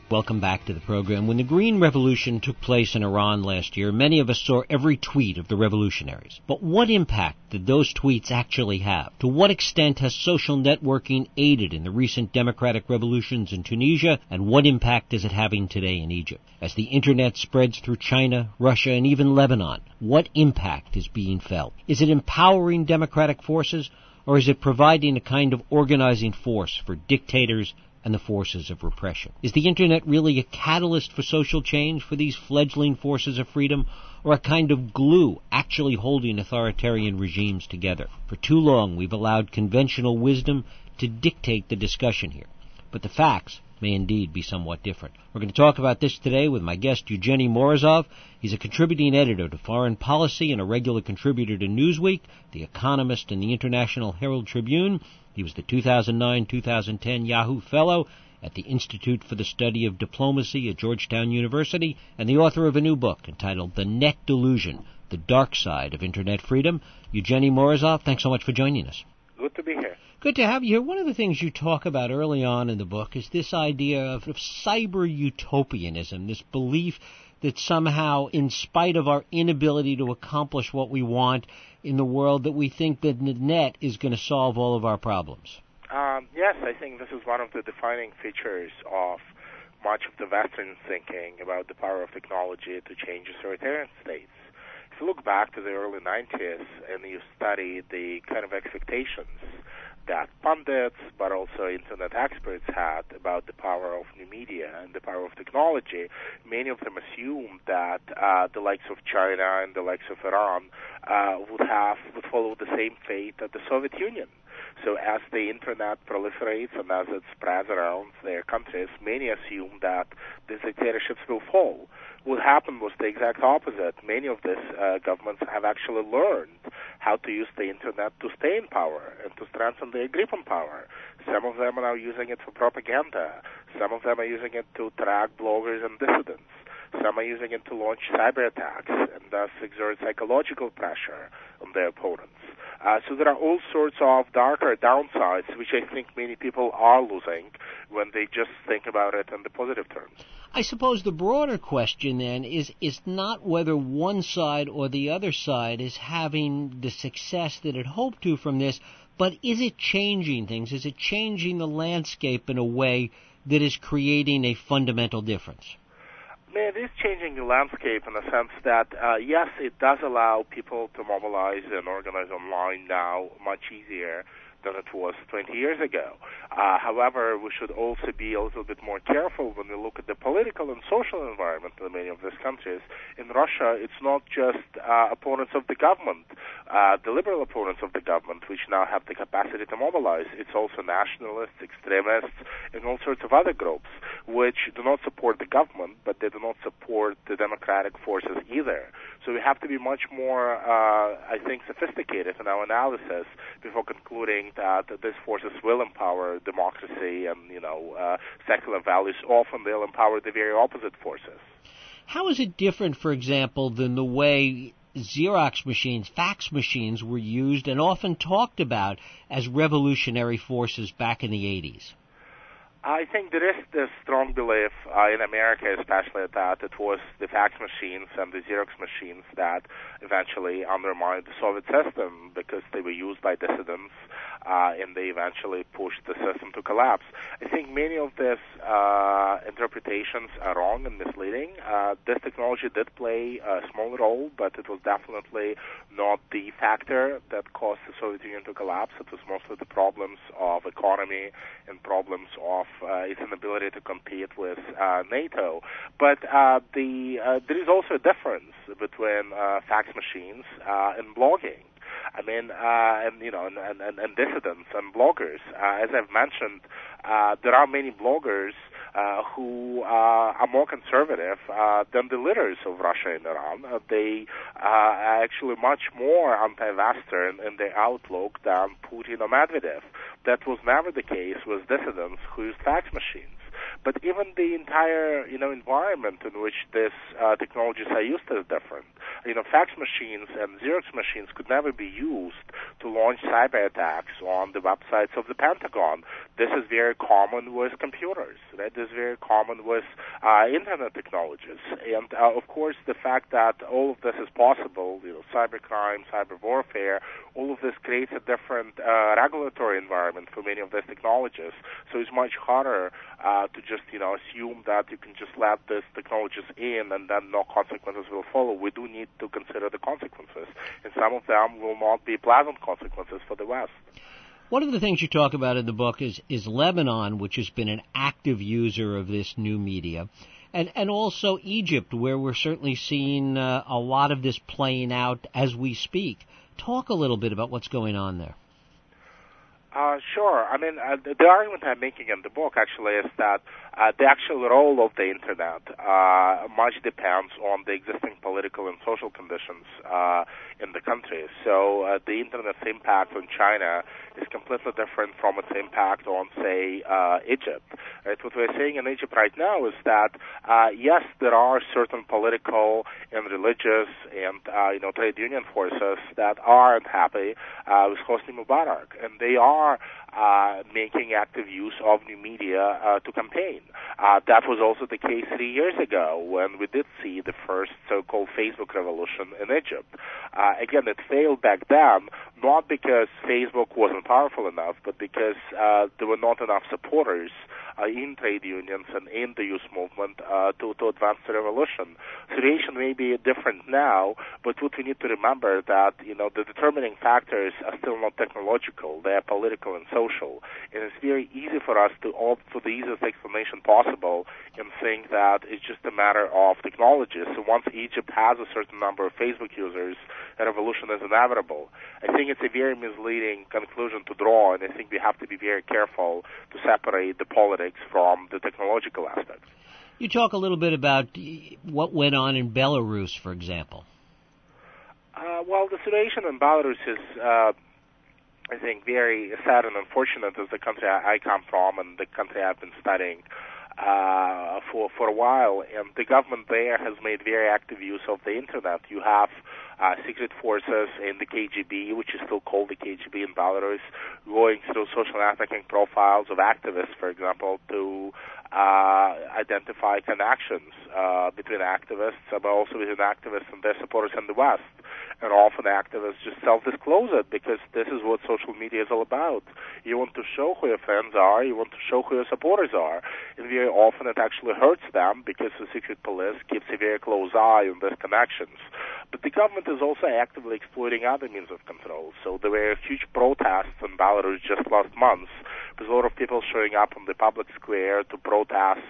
Welcome back to the program. When the Green Revolution took place in Iran last year, many of us saw every tweet of the revolutionaries. But what impact did those tweets actually have? To what extent has social networking aided in the recent democratic revolutions in Tunisia, and what impact is it having today in Egypt? As the Internet spreads through China, Russia, and even Lebanon, what impact is being felt? Is it empowering democratic forces, or is it providing a kind of organizing force for dictators and the forces of repression? Is the Internet really a catalyst for social change for these fledgling forces of freedom, or a kind of glue actually holding authoritarian regimes together? For too long we've allowed conventional wisdom to dictate the discussion here, but the facts may indeed be somewhat different. We're going to talk about this today with my guest, Evgeny Morozov. He's a contributing editor to Foreign Policy and a regular contributor to Newsweek, The Economist, and the International Herald Tribune. He was the 2009-2010 Yahoo Fellow at the Institute for the Study of Diplomacy at Georgetown University, and the author of a new book entitled The Net Delusion, The Dark Side of Internet Freedom. Evgeny Morozov, thanks so much for joining us. Good to be here. Good to have you here. One of the things you talk about early on in the book is this idea of cyber-utopianism, this belief that somehow, in spite of our inability to accomplish what we want in the world, that we think that the net is going to solve all of our problems. Yes, I think this is one of the defining features of much of the Western thinking about the power of technology to change authoritarian states. If you look back to the early 90s and you study the kind of expectations that pundits, but also Internet experts had about the power of new media and the power of technology, many of them assumed that the likes of China and the likes of Iran would follow the same fate as the Soviet Union. So as the Internet proliferates and as it spreads around their countries, many assume that these dictatorships will fall. What happened was the exact opposite. Many of these governments have actually learned how to use the Internet to stay in power and to strengthen their grip on power. Some of them are now using it for propaganda. Some of them are using it to track bloggers and dissidents. Some are using it to launch cyber attacks and thus exert psychological pressure on their opponents. So there are all sorts of darker downsides, which I think many people are losing when they just think about it in the positive terms. I suppose the broader question then is not whether one side or the other side is having the success that it hoped to from this, but is it changing things? Is it changing the landscape in a way that is creating a fundamental difference? It is changing the landscape in the sense that, yes, it does allow people to mobilize and organize online now much easier than it was 20 years ago. However, we should also be a little bit more careful when we look at the political and social environment in many of these countries. In Russia, it's not just opponents of the government, the liberal opponents of the government, which now have the capacity to mobilize. It's also nationalists, extremists, and all sorts of other groups, which do not support the government, but they do not support the democratic forces either. So we have to be much more, I think, sophisticated in our analysis before concluding that these forces will empower democracy and, secular values. Often they'll empower the very opposite forces. How is it different, for example, than the way Xerox machines, fax machines were used and often talked about as revolutionary forces back in the 80s? I think there is this strong belief in America, especially, that it was the fax machines and the Xerox machines that eventually undermined the Soviet system because they were used by dissidents and they eventually pushed the system to collapse. I think many of these interpretations are wrong and misleading. This technology did play a small role, but it was definitely not the factor that caused the Soviet Union to collapse. It was mostly the problems of economy and problems of its inability to compete with NATO. But there is also a difference between fax machines and blogging. I mean, and dissidents and bloggers. As I've mentioned, there are many bloggers who are more conservative than the leaders of Russia and Iran. They are actually much more anti-Western in their outlook than Putin or Medvedev. That was never the case with dissidents who used fax machines. but even the entire, environment in which these technologies are used is different. Fax machines and Xerox machines could never be used to launch cyber attacks on the websites of the Pentagon. This is very common with computers, right? This is very common with internet technologies. And, of course, the fact that all of this is possible, cybercrime, cyber warfare, all of this creates a different regulatory environment for many of these technologies. So it's much harder to just, assume that you can just let these technologies in and then no consequences will follow. We do need to consider the consequences, and some of them will not be pleasant consequences for the West. One of the things you talk about in the book is Lebanon, which has been an active user of this new media, and also Egypt, where we're certainly seeing a lot of this playing out as we speak. Talk a little bit about what's going on there. Sure. I mean, the argument I'm making in the book actually is that the actual role of the Internet much depends on the existing political and social conditions in the country. So the Internet's impact on China is completely different from its impact on, say, Egypt. Right? What we're seeing in Egypt right now is that, yes, there are certain political and religious and, trade union forces that aren't happy with Hosni Mubarak, and they are making active use of new media to campaign. That was also the case 3 years ago when we did see the first so-called Facebook revolution in Egypt. Again, it failed back then, not because Facebook wasn't powerful enough, but because there were not enough supporters in trade unions and in the youth movement to advance the revolution. Situation may be different now, but what we need to remember that, the determining factors are still not technological, they are political and social. And it's very easy for us to opt for the easiest explanation possible and think that it's just a matter of technology. So once Egypt has a certain number of Facebook users, a revolution is inevitable. I think it's a very misleading conclusion to draw, and I think we have to be very careful to separate the politics from the technological aspects. You talk a little bit about what went on in Belarus, for example. Well, the situation in Belarus is, I think, very sad and unfortunate as the country I come from and the country I've been studying for a while. And the government there has made very active use of the Internet. You have secret forces in the KGB, which is still called the KGB in Belarus, going through social networking profiles of activists, for example, to identify connections between activists, but also between activists and their supporters in the West. And often activists just self-disclose it because this is what social media is all about. You want to show who your friends are, you want to show who your supporters are. And very often it actually hurts them because the secret police keeps a very close eye on these connections. But the government is also actively exploiting other means of control. So there were huge protests in Belarus just last month, with a lot of people showing up on the public square to protest,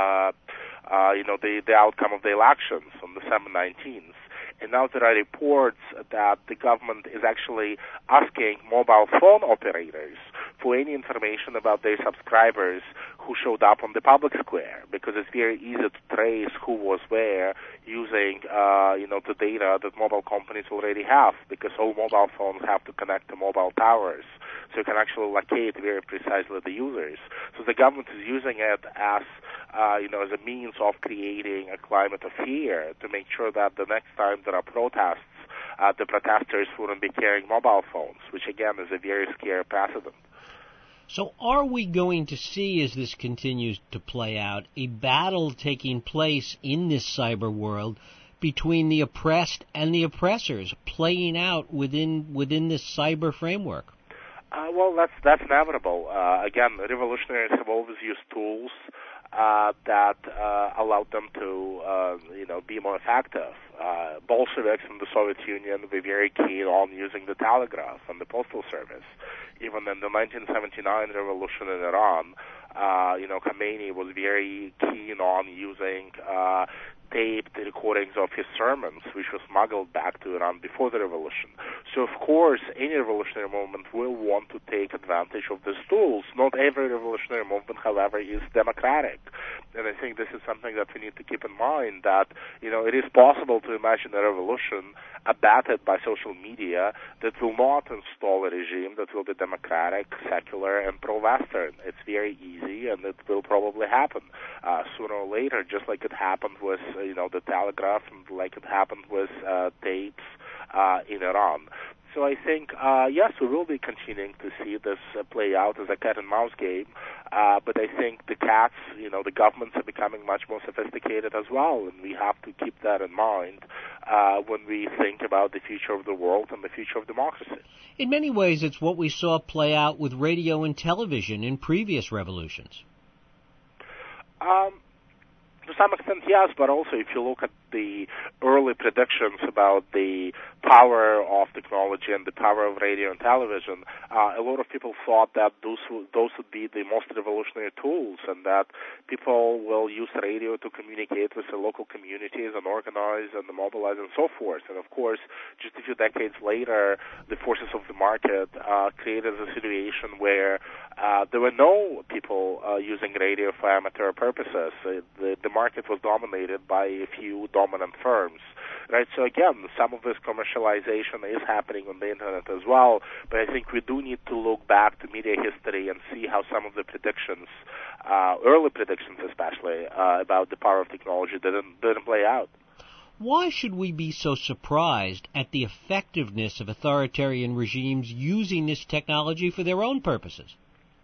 the outcome of the elections on December 19th. And now there are reports that the government is actually asking mobile phone operators for any information about their subscribers who showed up on the public square, because it's very easy to trace who was where using, the data that mobile companies already have, because all mobile phones have to connect to mobile towers. So you can actually locate very precisely the users. So the government is using it as as a means of creating a climate of fear to make sure that the next time there are protests, the protesters wouldn't be carrying mobile phones, which again is a very scary precedent. So are we going to see, as this continues to play out, a battle taking place in this cyber world between the oppressed and the oppressors playing out within this cyber framework? Well, that's inevitable. Again, revolutionaries have always used tools that allowed them to, be more effective. Bolsheviks in the Soviet Union were very keen on using the telegraph and the postal service. Even in the 1979 revolution in Iran, Khomeini was very keen on using taped recordings of his sermons, which was smuggled back to Iran before the revolution. So, of course, any revolutionary movement will want to take advantage of these tools. Not every revolutionary movement, however, is democratic. And I think this is something that we need to keep in mind, that, it is possible to imagine a revolution abetted by social media that will not install a regime that will be democratic, secular, and pro-Western. It's very easy, and it will probably happen sooner or later, just like it happened with, the telegraph, and like it happened with tapes in Iran. So I think, yes, we will be continuing to see this play out as a cat-and-mouse game, but I think the cats, the governments are becoming much more sophisticated as well, and we have to keep that in mind when we think about the future of the world and the future of democracy. In many ways, it's what we saw play out with radio and television in previous revolutions. To some extent, yes, but also if you look at the early predictions about the power of technology and the power of radio and television, a lot of people thought that those would be the most revolutionary tools, and that people will use radio to communicate with the local communities and organize and mobilize and so forth. And of course, just a few decades later, the forces of the market created a situation where there were no people using radio for amateur purposes. The market was dominated by a few dominant firms, right? So again, some of this commercialization is happening on the internet as well, but I think we do need to look back to media history and see how some of the predictions, early predictions especially, about the power of technology didn't play out. Why should we be so surprised at the effectiveness of authoritarian regimes using this technology for their own purposes?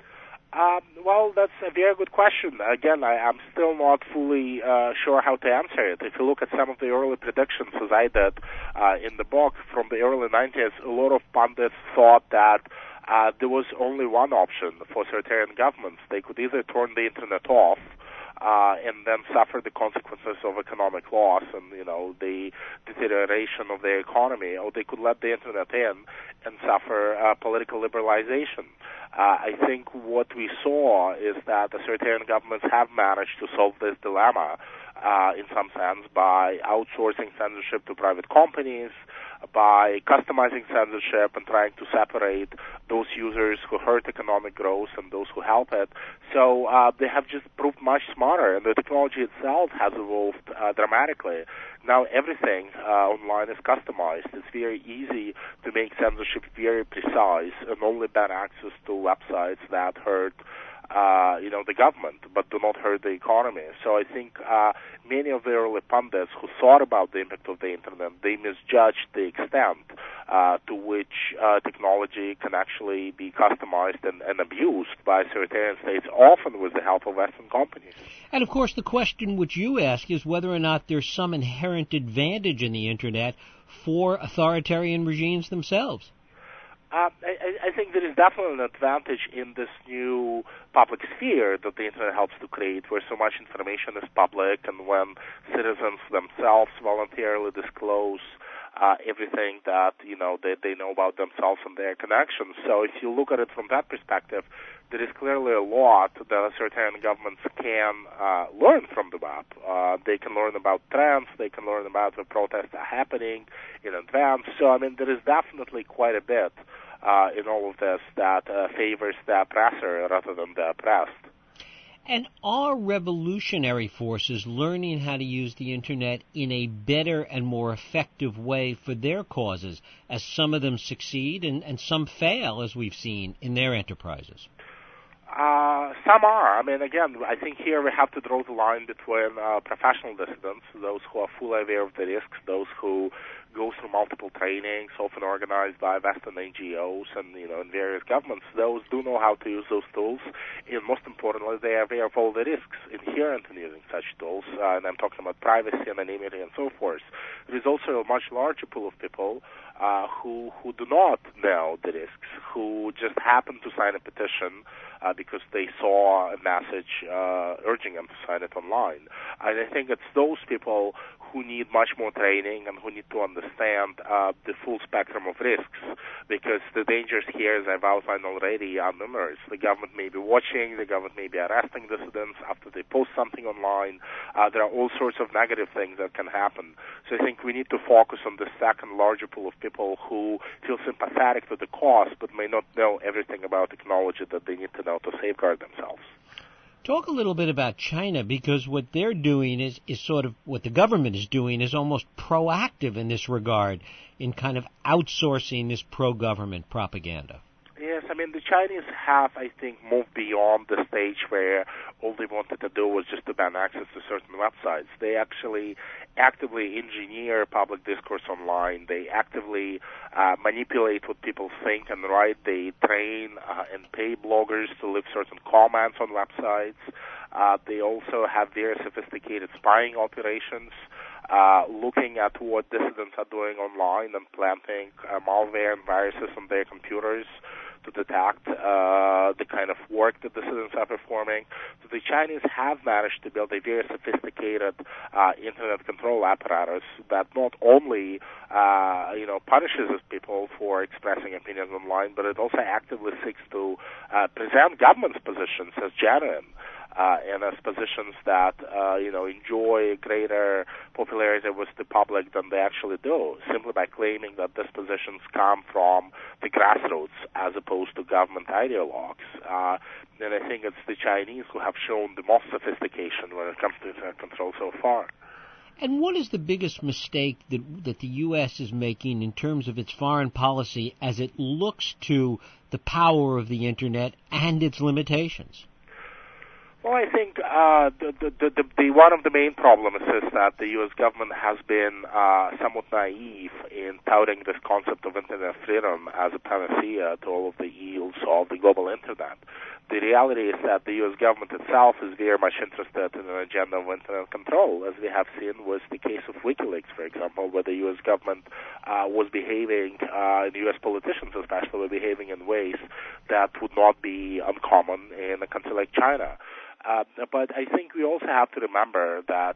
Well, that's a very good question. Again, I'm still not fully sure how to answer it. If you look at some of the early predictions, as I did in the book from the early 90s, a lot of pundits thought that there was only one option for authoritarian governments. They could either turn the internet off and then suffer the consequences of economic loss and, the deterioration of their economy, or they could let the internet in and suffer political liberalization. I think what we saw is that authoritarian governments have managed to solve this dilemma in some sense by outsourcing censorship to private companies, by customizing censorship and trying to separate those users who hurt economic growth and those who help it. So they have just proved much smarter, and the technology itself has evolved dramatically. Now everything online is customized. It's very easy to make censorship very precise and only ban access to websites that hurt the government, but do not hurt the economy. So I think many of the early pundits who thought about the impact of the internet, they misjudged the extent to which technology can actually be customized and abused by authoritarian states, often with the help of Western companies. And of course, the question which you ask is whether or not there's some inherent advantage in the internet for authoritarian regimes themselves. I think there is definitely an advantage in this new public sphere that the internet helps to create, where so much information is public, and when citizens themselves voluntarily disclose everything that they know about themselves and their connections. So if you look at it from that perspective, there is clearly a lot that authoritarian governments can learn from the web. They can learn about trends. They can learn about the protests are happening in advance. So, there is definitely quite a bit in all of this that favors the oppressor rather than the oppressed. And are revolutionary forces learning how to use the internet in a better and more effective way for their causes, as some of them succeed and some fail, as we've seen in their enterprises? Some are. Again, I think here we have to draw the line between professional dissidents, those who are fully aware of the risks, those who go through multiple trainings, often organized by Western NGOs and, in various governments. Those do know how to use those tools, and most importantly, they are aware of all the risks inherent in using such tools, and I'm talking about privacy, anonymity, and so forth. There is also a much larger pool of people who do not know the risks, who just happen to sign a petition because they saw a message urging them to sign it online. And I think it's those people who need much more training and who need to understand the full spectrum of risks, because the dangers here, as I've outlined already, are numerous. The government may be watching, the government may be arresting dissidents after they post something online. There are all sorts of negative things that can happen. So I think we need to focus on the second larger pool of people who feel sympathetic to the cause but may not know everything about technology that they need to know to safeguard themselves. Talk a little bit about China, because what they're doing is sort of what the government is doing is almost proactive in this regard, in kind of outsourcing this pro-government propaganda. Yes, I mean, the Chinese have, I think, moved beyond the stage where all they wanted to do was just to ban access to certain websites. They actually actively engineer public discourse online. They actively manipulate what people think and write. They train and pay bloggers to leave certain comments on websites. They also have very sophisticated spying operations, looking at what dissidents are doing online and planting malware and viruses on their computers to detect the kind of work that dissidents are performing. So the Chinese have managed to build a very sophisticated internet control apparatus that not only punishes people for expressing opinions online, but it also actively seeks to present government's positions as genuine. And as positions that enjoy greater popularity with the public than they actually do, simply by claiming that these positions come from the grassroots as opposed to government ideologues. And I think it's the Chinese who have shown the most sophistication when it comes to internet control so far. And what is the biggest mistake that the U.S. is making in terms of its foreign policy as it looks to the power of the Internet and its limitations? Well, I think the one of the main problems is that the U.S. government has been somewhat naive in touting this concept of Internet freedom as a panacea to all of the ills of the global Internet. The reality is that the U.S. government itself is very much interested in an agenda of Internet control, as we have seen with the case of WikiLeaks, for example, where the U.S. government was behaving, and U.S. politicians especially were behaving in ways that would not be uncommon in a country like China. But I think we also have to remember that,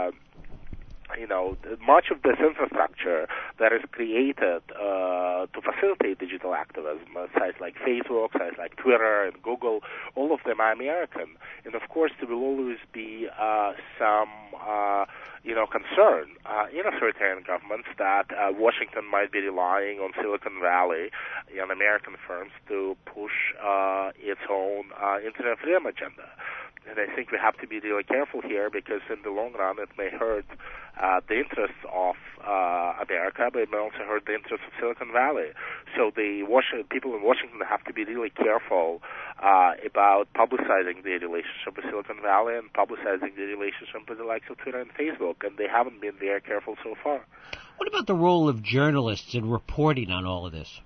much of this infrastructure that is created to facilitate digital activism, sites like Facebook, sites like Twitter and Google, all of them are American. And of course, there will always be some concern in authoritarian governments that Washington might be relying on Silicon Valley and American firms to push its own Internet freedom agenda. And I think we have to be really careful here because in the long run it may hurt the interests of America, but it may also hurt the interests of Silicon Valley. So the people in Washington have to be really careful about publicizing their relationship with Silicon Valley and publicizing their relationship with the likes of Twitter and Facebook, and they haven't been very careful so far. What about the role of journalists in reporting on all of this?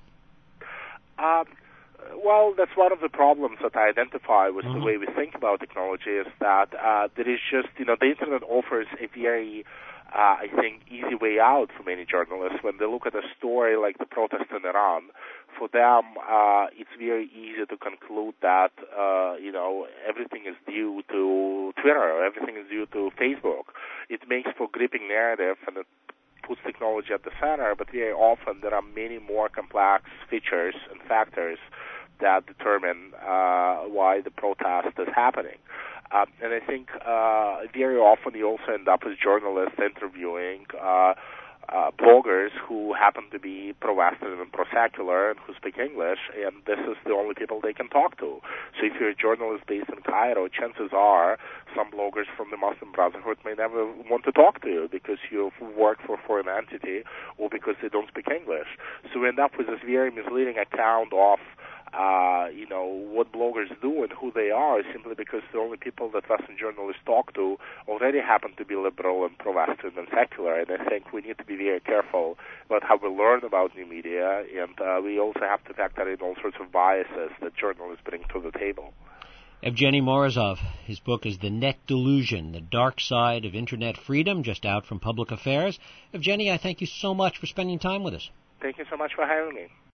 Well, that's one of the problems that I identify with the way we think about technology is that there is just, the Internet offers a very, I think, easy way out for many journalists. When they look at a story like the protest in Iran, for them, it's very easy to conclude that, everything is due to Twitter or everything is due to Facebook. It makes for gripping narrative and it puts technology at the center, but very often there are many more complex features and factors that determine why the protest is happening. And I think very often you also end up as journalists interviewing bloggers who happen to be pro-Western and pro-secular and who speak English, and this is the only people they can talk to. So if you're a journalist based in Cairo, chances are some bloggers from the Muslim Brotherhood may never want to talk to you because you work for a foreign entity or because they don't speak English. So we end up with this very misleading account of what bloggers do and who they are simply because the only people that Western journalists talk to already happen to be liberal and pro-Western and secular. And I think we need to be very careful about how we learn about new media, and we also have to factor in all sorts of biases that journalists bring to the table. Evgeny Morozov, his book is The Net Delusion, The Dark Side of Internet Freedom, just out from Public Affairs. Evgeny, I thank you so much for spending time with us. Thank you so much for having me.